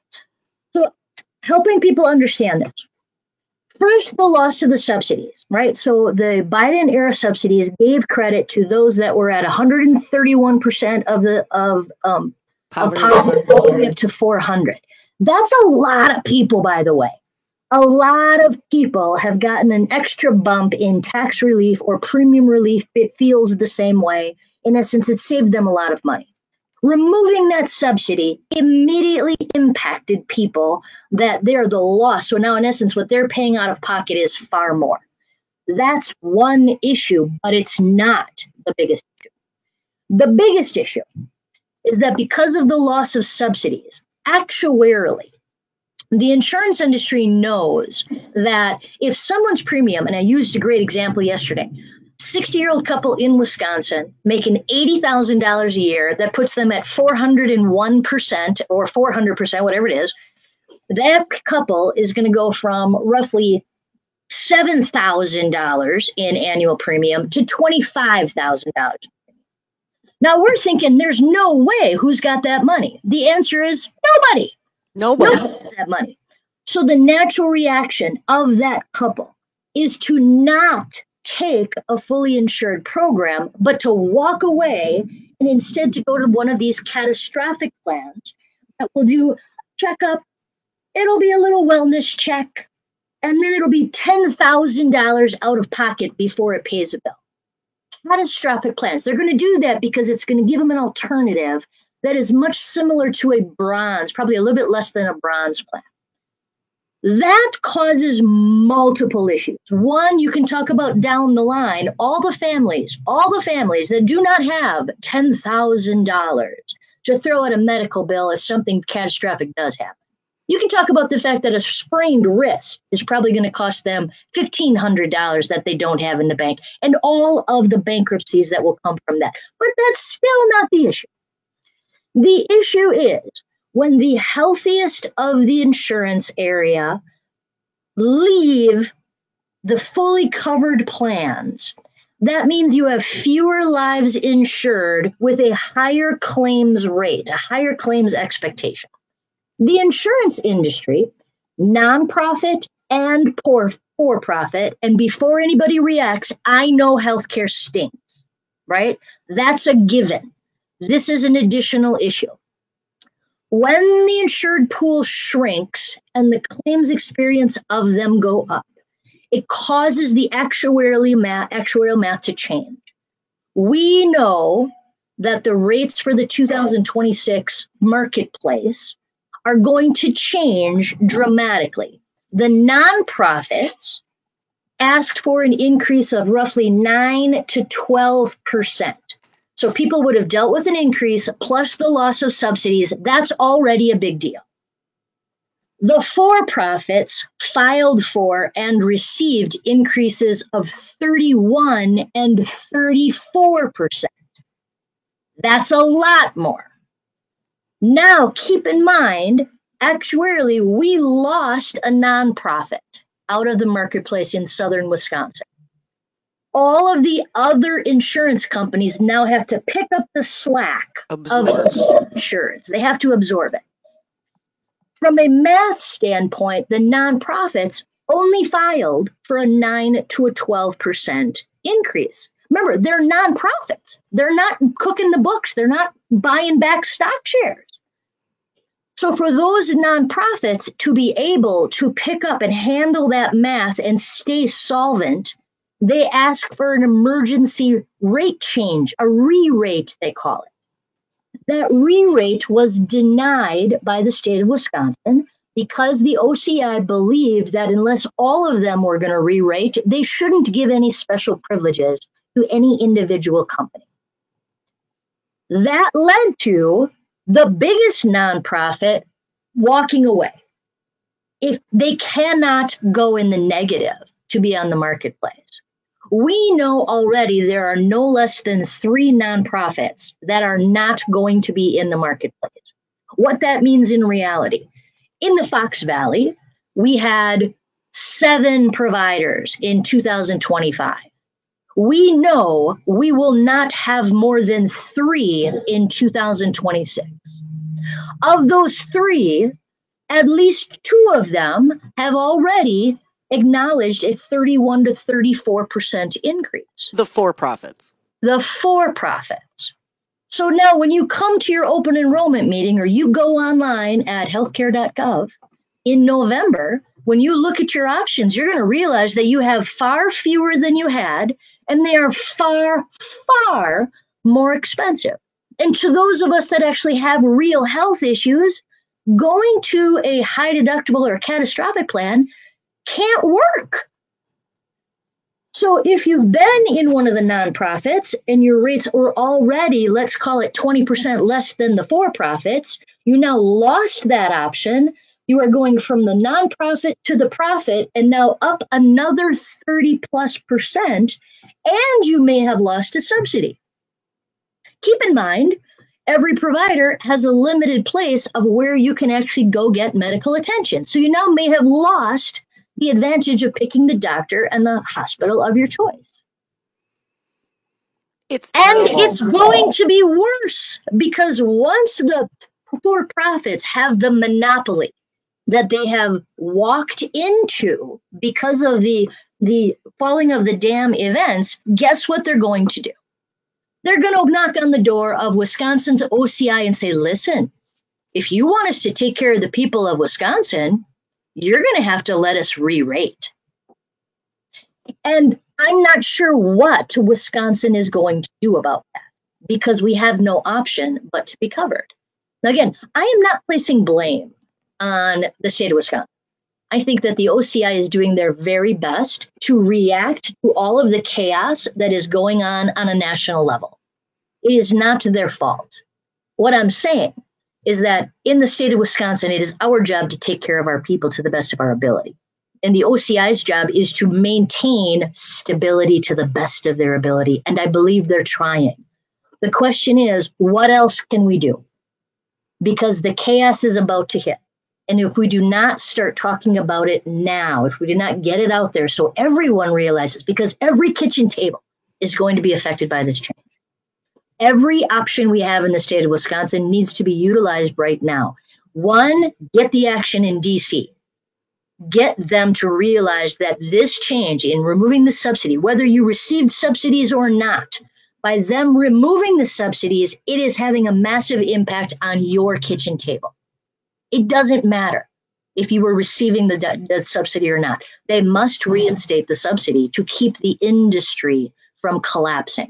So helping people understand this. First, the loss of the subsidies, right? So the Biden era subsidies gave credit to those that were at one hundred thirty-one percent of the of um poverty, of poverty all the way up to four hundred. That's a lot of people, by the way. A lot of people have gotten an extra bump in tax relief or premium relief. It feels the same way. In essence, it saved them a lot of money. Removing that subsidy immediately impacted people that they're the loss. So now, in essence, what they're paying out of pocket is far more. That's one issue, but it's not the biggest issue. The biggest issue is that because of the loss of subsidies, actuarially, The insurance industry knows that if someone's premium, and I used a great example yesterday, sixty-year-old couple in Wisconsin making eighty thousand dollars a year, that puts them at four hundred one percent or four hundred percent, whatever it is. That couple is going to go from roughly seven thousand dollars in annual premium to twenty-five thousand dollars. Now we're thinking there's no way who's got that money. The answer is nobody. Nobody. Nobody has that money. So the natural reaction of that couple is to not take a fully insured program, but to walk away and instead to go to one of these catastrophic plans that will do checkup. It'll be a little wellness check, and then it'll be ten thousand dollars out of pocket before it pays a bill. Catastrophic plans. They're going to do that because it's going to give them an alternative that is much similar to a bronze, probably a little bit less than a bronze plan. That causes multiple issues. One, you can talk about down the line, all the families, all the families that do not have ten thousand dollars to throw at a medical bill if something catastrophic does happen. You can talk about the fact that a sprained wrist is probably going to cost them fifteen hundred dollars that they don't have in the bank, and all of the bankruptcies that will come from that. But that's still not the issue. The issue is when the healthiest of the insurance area leave the fully covered plans, that means you have fewer lives insured with a higher claims rate, a higher claims expectation. The insurance industry, nonprofit and poor for-profit, and before anybody reacts, I know healthcare stinks, right? That's a given. This is an additional issue. When the insured pool shrinks and the claims experience of them go up, it causes the actuarial math, actuarial math to change. We know that the rates for the two thousand twenty-six marketplace are going to change dramatically. The nonprofits asked for an increase of roughly nine to twelve percent. So people would have dealt with an increase plus the loss of subsidies. That's already a big deal. The for-profits filed for and received increases of thirty-one and thirty-four percent. That's a lot more. Now, keep in mind, actuarially, we lost a nonprofit out of the marketplace in southern Wisconsin. All of the other insurance companies now have to pick up the slack absorb. of insurance. They have to absorb it. From a math standpoint, the nonprofits only filed for a nine to a twelve percent increase. Remember, they're nonprofits. They're not cooking the books. They're not buying back stock shares. So for those nonprofits to be able to pick up and handle that math and stay solvent, they ask for an emergency rate change, a re-rate, they call it. That re-rate was denied by the state of Wisconsin because the O C I believed that unless all of them were going to re-rate, they shouldn't give any special privileges to any individual company. That led to the biggest nonprofit walking away. If they cannot go in the negative to be on the marketplace. We know already there are no less than three nonprofits that are not going to be in the marketplace. What that means in reality, in the Fox Valley, we had seven providers in two thousand twenty-five. We know we will not have more than three in two thousand twenty-six. Of those three, at least two of them have already acknowledged a thirty-one to thirty-four percent increase. The for-profits. The for-profits. So now when you come to your open enrollment meeting or you go online at healthcare dot gov in November, when you look at your options, you're going to realize that you have far fewer than you had, and they are far, far more expensive. And to those of us that actually have real health issues, going to a high deductible or a catastrophic plan can't work. So if you've been in one of the nonprofits and your rates were already, let's call it twenty percent less than the for-profits, you now lost that option. You are going from the nonprofit to the profit and now up another thirty plus percent, and you may have lost a subsidy. Keep in mind, every provider has a limited place of where you can actually go get medical attention. So you now may have lost the advantage of picking the doctor and the hospital of your choice. It's and terrible. It's going to be worse, because once the for-profits have the monopoly that they have walked into because of the the falling of the dam events, guess what they're going to do? They're going to knock on the door of Wisconsin's O C I and say, listen, if you want us to take care of the people of Wisconsin, you're going to have to let us re-rate. And I'm not sure what Wisconsin is going to do about that, because we have no option but to be covered. Now, again, I am not placing blame on the state of Wisconsin. I think that the O C I is doing their very best to react to all of the chaos that is going on on a national level. It is not their fault. What I'm saying is that in the state of Wisconsin, it is our job to take care of our people to the best of our ability. And the O C I's job is to maintain stability to the best of their ability. And I believe they're trying. The question is, what else can we do? Because the chaos is about to hit. And if we do not start talking about it now, if we do not get it out there so everyone realizes, because every kitchen table is going to be affected by this change. Every option we have in the state of Wisconsin needs to be utilized right now. One, get the action in D C. Get them to realize that this change in removing the subsidy, whether you received subsidies or not, by them removing the subsidies, it is having a massive impact on your kitchen table. It doesn't matter if you were receiving the, the subsidy or not. They must reinstate the subsidy to keep the industry from collapsing.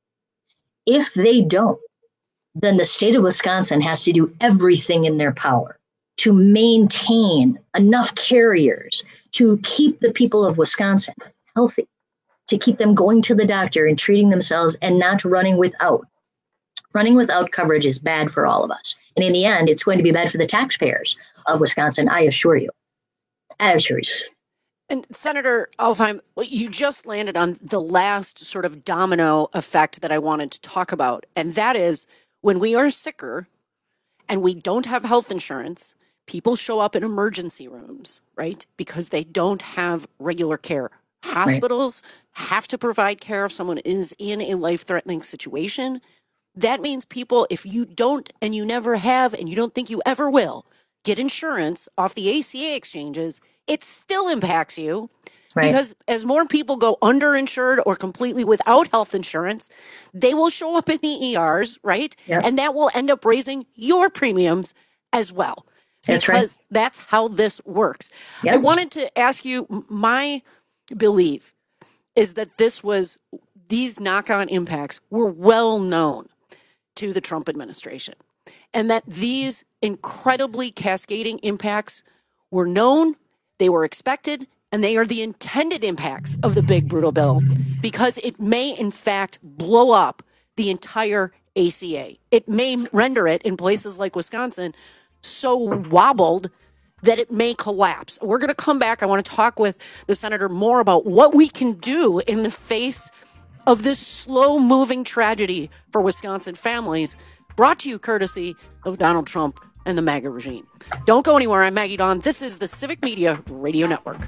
If they don't, then the state of Wisconsin has to do everything in their power to maintain enough carriers to keep the people of Wisconsin healthy, to keep them going to the doctor and treating themselves and not running without. Running without coverage is bad for all of us. And in the end, it's going to be bad for the taxpayers of Wisconsin, I assure you. I assure you. And Senator Alfheim, you just landed on the last sort of domino effect that I wanted to talk about. And that is, when we are sicker and we don't have health insurance, people show up in emergency rooms, right? Because they don't have regular care. Hospitals right. have to provide care if someone is in a life-threatening situation. That means people, if you don't, and you never have, and you don't think you ever will, get insurance off the A C A exchanges, it still impacts you. Right. Because as more people go underinsured or completely without health insurance, they will show up in the E Rs, right? Yep. And that will end up raising your premiums as well. That's because right. that's how this works. Yes. I wanted to ask you, my belief is that this was, these knock-on impacts were well known to the Trump administration, and that these incredibly cascading impacts were known, they were expected, and they are the intended impacts of the big brutal bill, because it may in fact blow up the entire A C A. It may render it in places like Wisconsin so wobbled that it may collapse. We're going to come back. I want to talk with the senator more about what we can do in the face of this slow-moving tragedy for Wisconsin families, brought to you courtesy of Donald Trump and the MAGA regime. Don't go anywhere. I'm Maggie Dawn. This is the Civic Media Radio Network.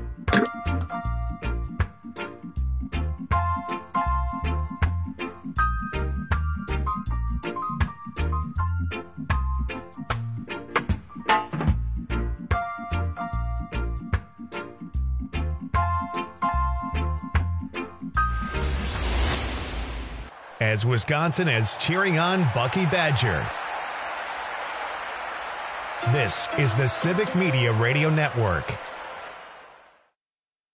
As Wisconsin is cheering on Bucky Badger. This is the Civic Media Radio Network.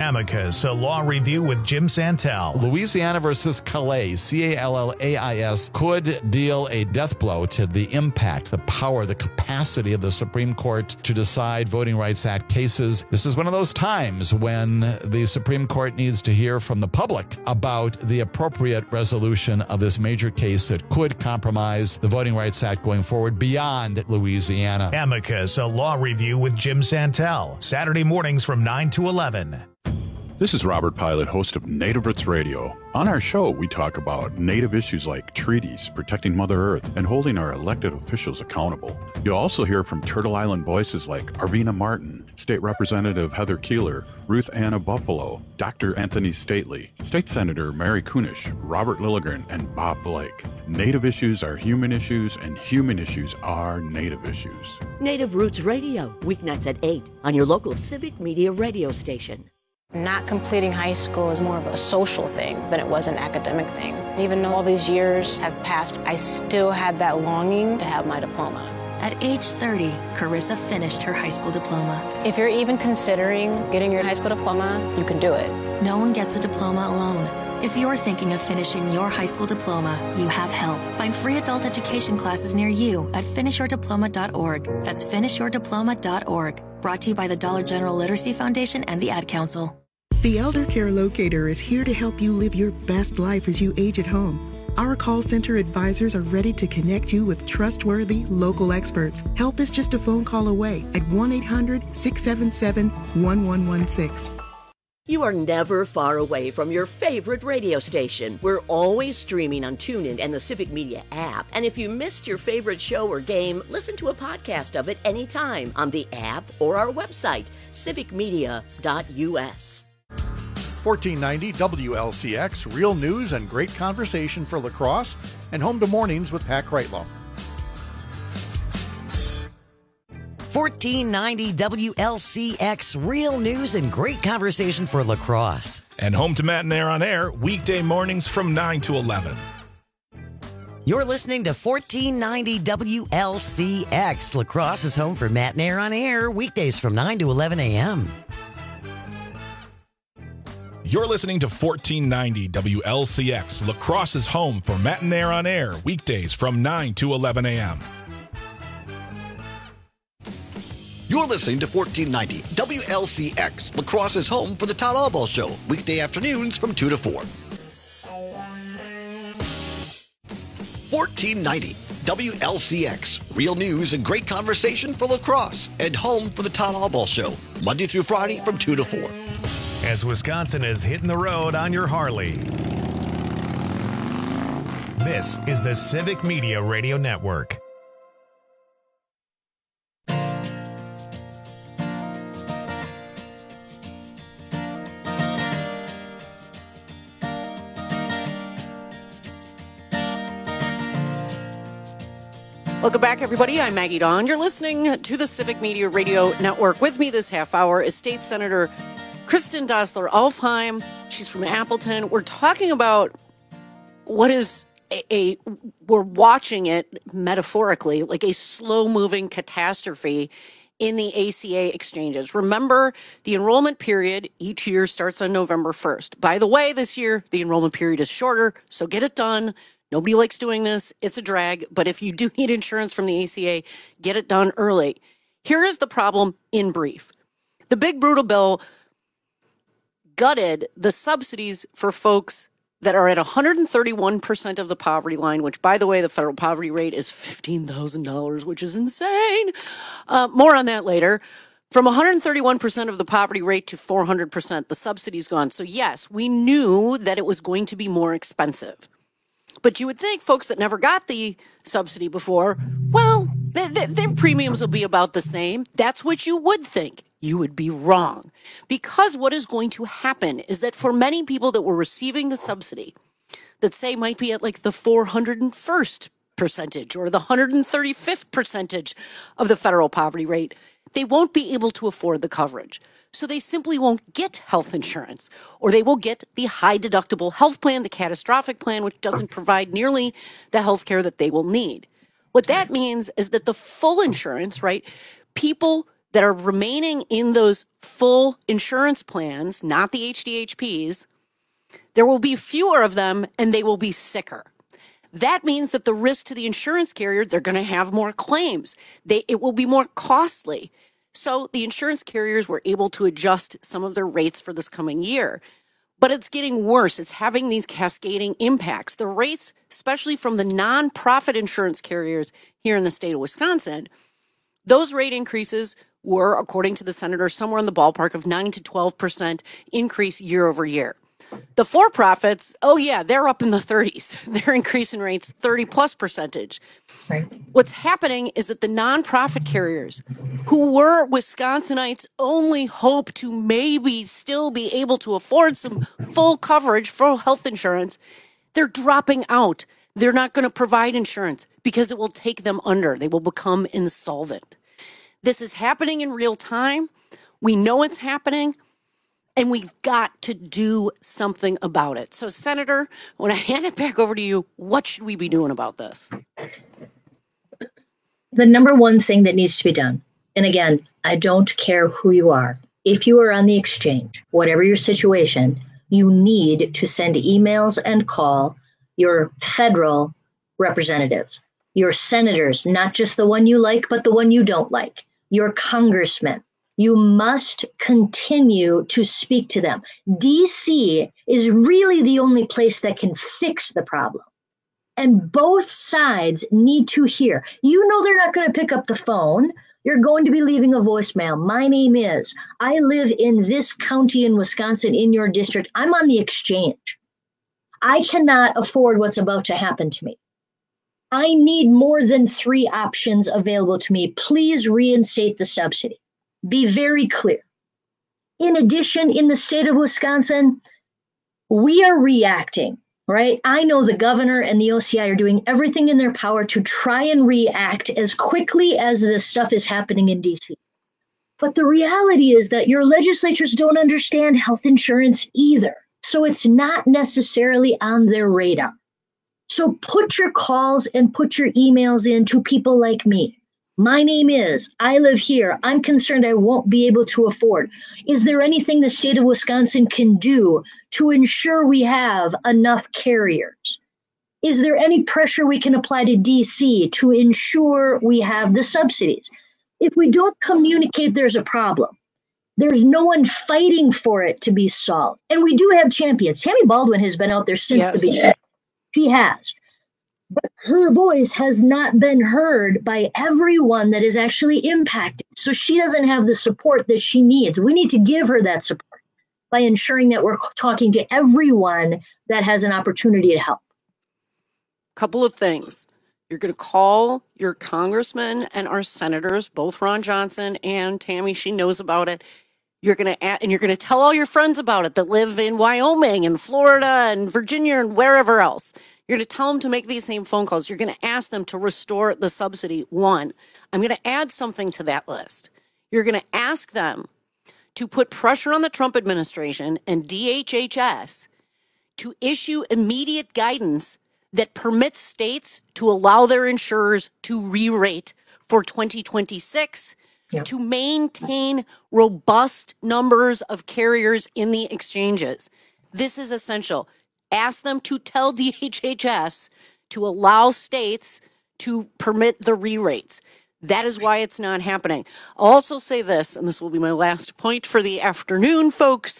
Amicus, a law review with Jim Santel. Louisiana versus Calais, C A L L A I S, could deal a death blow to the impact, the power, the capacity of the Supreme Court to decide Voting Rights Act cases. This is one of those times when the Supreme Court needs to hear from the public about the appropriate resolution of this major case that could compromise the Voting Rights Act going forward beyond Louisiana. Amicus, a law review with Jim Santel, Saturday mornings from nine to eleven. This is Robert Pilot, host of Native Roots Radio. On our show, we talk about Native issues like treaties, protecting Mother Earth, and holding our elected officials accountable. You'll also hear from Turtle Island voices like Arvina Martin, State Representative Heather Keeler, Ruth Ann of Buffalo, Doctor Anthony Stately, State Senator Mary Kunish, Robert Lilligren, and Bob Blake. Native issues are human issues, and human issues are Native issues. Native Roots Radio, weeknights at eight on your local Civic Media radio station. Not completing high school is more of a social thing than it was an academic thing. Even though all these years have passed, I still had that longing to have my diploma. At age thirty, Carissa finished her high school diploma. If you're even considering getting your high school diploma, you can do it. No one gets a diploma alone. If you're thinking of finishing your high school diploma, you have help. Find free adult education classes near you at finish your diploma dot org. That's finish your diploma dot org. Brought to you by the Dollar General Literacy Foundation and the Ad Council. The Elder Care Locator is here to help you live your best life as you age at home. Our call center advisors are ready to connect you with trustworthy local experts. Help is just a phone call away at one eight hundred, six seven seven, one one one six. You are never far away from your favorite radio station. We're always streaming on TuneIn and the Civic Media app. And if you missed your favorite show or game, listen to a podcast of it anytime on the app or our website, civic media dot u s. fourteen ninety W L C X, real news and great conversation for La Crosse, and home to mornings with Pat Kreitlow. fourteen ninety W L C X, real news and great conversation for La Crosse. And home to Matt and Air on Air, weekday mornings from nine to eleven. You're listening to fourteen ninety W L C X. La Crosse is home for Matt and Air on Air, weekdays from nine to eleven a.m. You're listening to fourteen ninety W L C X. La Crosse is home for Matt and Air on Air, weekdays from nine to eleven a.m. You're listening to fourteen ninety W L C X. La Crosse is home for the Todd Albaugh Show, weekday afternoons from two to four. fourteen ninety W L C X, real news and great conversation for La Crosse, and home for the Todd Albaugh Show, Monday through Friday from two to four. As Wisconsin is hitting the road on your Harley. This is the Civic Media Radio Network. Welcome back, everybody. I'm Maggie Dawn. You're listening to the Civic Media Radio Network. With me this half hour is State Senator Kristen Doesler-Alfheim. She's from Appleton. We're talking about what is a, a, we're watching it metaphorically, like a slow-moving catastrophe in the A C A exchanges. Remember, the enrollment period each year starts on November first. By the way, this year, the enrollment period is shorter, so get it done. Nobody likes doing this. It's a drag. But if you do need insurance from the A C A, get it done early. Here is the problem in brief. The big brutal bill gutted the subsidies for folks that are at one hundred thirty-one percent of the poverty line, which, by the way, the federal poverty rate is fifteen thousand dollars, which is insane. Uh, more on that later. From one hundred thirty-one percent of the poverty rate to four hundred percent, the subsidy's gone. So, yes, we knew that it was going to be more expensive. But you would think folks that never got the subsidy before, well, th- th- their premiums will be about the same. That's what you would think. You would be wrong. Because what is going to happen is that for many people that were receiving the subsidy, that say might be at like the four hundred first percentage or the one hundred thirty-fifth percentage of the federal poverty rate, they won't be able to afford the coverage. So they simply won't get health insurance, or they will get the high deductible health plan, the catastrophic plan, which doesn't provide nearly the health care that they will need. What that means is that the full insurance, right, people that are remaining in those full insurance plans, not the H D H Ps, there will be fewer of them and they will be sicker. That means that the risk to the insurance carrier, they're going to have more claims. They, it will be more costly. So the insurance carriers were able to adjust some of their rates for this coming year. But it's getting worse. It's having these cascading impacts. The rates, especially from the nonprofit insurance carriers here in the state of Wisconsin, those rate increases were, according to the senator, somewhere in the ballpark of nine to twelve percent increase year over year. The for-profits, oh yeah, they're up in the thirties. They're increasing rates thirty plus percentage. Right. What's happening is that the nonprofit carriers, who were Wisconsinites' only hope to maybe still be able to afford some full coverage for health insurance, they're dropping out. They're not going to provide insurance because it will take them under. They will become insolvent. This is happening in real time. We know it's happening. And we've got to do something about it. So, Senator, when I hand it back over to you, what should we be doing about this? The number one thing that needs to be done, and again, I don't care who you are. If you are on the exchange, whatever your situation, you need to send emails and call your federal representatives, your senators, not just the one you like, but the one you don't like, your congressmen. You must continue to speak to them. D C is really the only place that can fix the problem. And both sides need to hear. You know they're not going to pick up the phone. You're going to be leaving a voicemail. My name is, I live in this county in Wisconsin in your district. I'm on the exchange. I cannot afford what's about to happen to me. I need more than three options available to me. Please reinstate the subsidy. Be very clear. In addition, in the state of Wisconsin, we are reacting, right? I know the governor and the O C I are doing everything in their power to try and react as quickly as this stuff is happening in D C. But the reality is that your legislatures don't understand health insurance either. So it's not necessarily on their radar. So put your calls and put your emails in to people like me. My name is, I live here. I'm concerned I won't be able to afford. Is there anything the state of Wisconsin can do to ensure we have enough carriers? Is there any pressure we can apply to D C to ensure we have the subsidies? If we don't communicate, there's a problem. There's no one fighting for it to be solved. And we do have champions. Tammy Baldwin has been out there since yes. the beginning. She has. But her voice has not been heard by everyone that is actually impacted. So she doesn't have the support that she needs. We need to give her that support by ensuring that we're talking to everyone that has an opportunity to help. Couple of things. You're going to call your congressmen and our senators, both Ron Johnson and Tammy. She knows about it. You're going to and you're going to tell all your friends about it that live in Wyoming and Florida and Virginia and wherever else. You're going to tell them to make these same phone calls. You're going to ask them to restore the subsidy. One, I'm going to add something to that list. You're going to ask them to put pressure on the Trump administration and D H H S to issue immediate guidance that permits states to allow their insurers to re-rate for twenty twenty-six yep. to maintain robust numbers of carriers in the exchanges. This is essential. Ask them to tell D H H S to allow states to permit the re-rates. That is why it's not happening. I'll also say this, and this will be my last point for the afternoon, folks.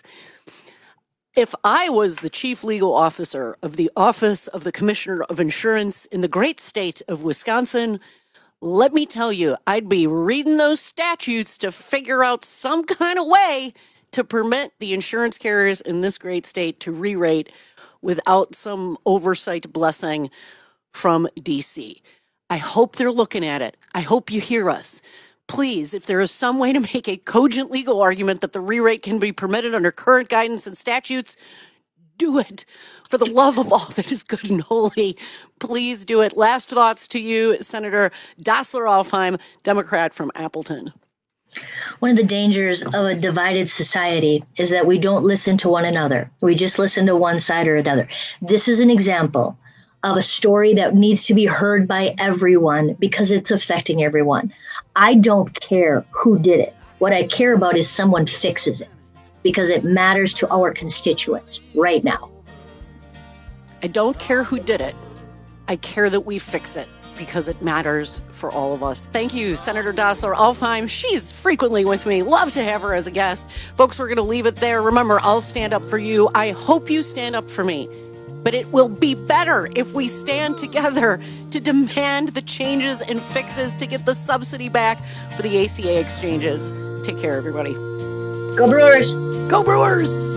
If I was the chief legal officer of the Office of the Commissioner of Insurance in the great state of Wisconsin, let me tell you, I'd be reading those statutes to figure out some kind of way to permit the insurance carriers in this great state to re-rate without some oversight blessing from D C. I hope they're looking at it. I hope you hear us. Please, if there is some way to make a cogent legal argument that the re-rate can be permitted under current guidance and statutes, do it. For the love of all that is good and holy, please do it. Last thoughts to you, Senator Dasler-Alfheim, Democrat from Appleton. One of the dangers of a divided society is that we don't listen to one another. We just listen to one side or another. This is an example of a story that needs to be heard by everyone because it's affecting everyone. I don't care who did it. What I care about is someone fixes it because it matters to our constituents right now. I don't care who did it. I care that we fix it because it matters for all of us. Thank you, Senator Dasler-Alfheim. She's frequently with me. Love to have her as a guest. Folks, we're going to leave it there. Remember, I'll stand up for you. I hope you stand up for me. But it will be better if we stand together to demand the changes and fixes to get the subsidy back for the A C A exchanges. Take care, everybody. Go Brewers! Go Brewers!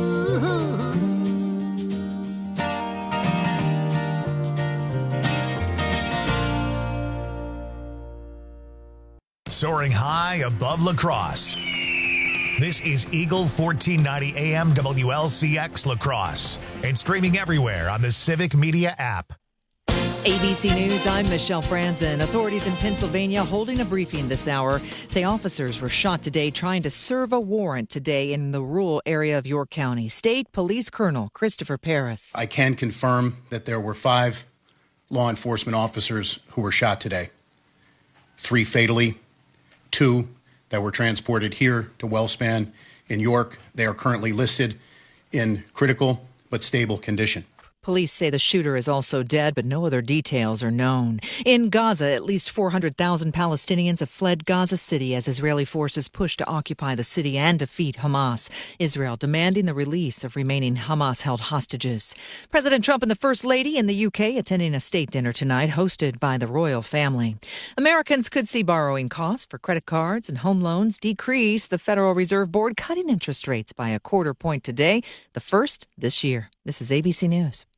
Soaring high above La Crosse. This is Eagle fourteen ninety A M W L C X La Crosse and streaming everywhere on the Civic Media app. A B C News, I'm Michelle Franzen. Authorities in Pennsylvania holding a briefing this hour say officers were shot today trying to serve a warrant today in the rural area of York County. State Police Colonel Christopher Paris. I can confirm that there were five law enforcement officers who were shot today. Three fatally, two that were transported here to Wellspan in York. They are currently listed in critical but stable condition. Police say the shooter is also dead, but no other details are known. In Gaza, at least four hundred thousand Palestinians have fled Gaza City as Israeli forces push to occupy the city and defeat Hamas. Israel demanding the release of remaining Hamas-held hostages. President Trump and the First Lady in the U K attending a state dinner tonight hosted by the royal family. Americans could see borrowing costs for credit cards and home loans decrease. The Federal Reserve Board cutting interest rates by a quarter point today, the first this year. This is A B C News.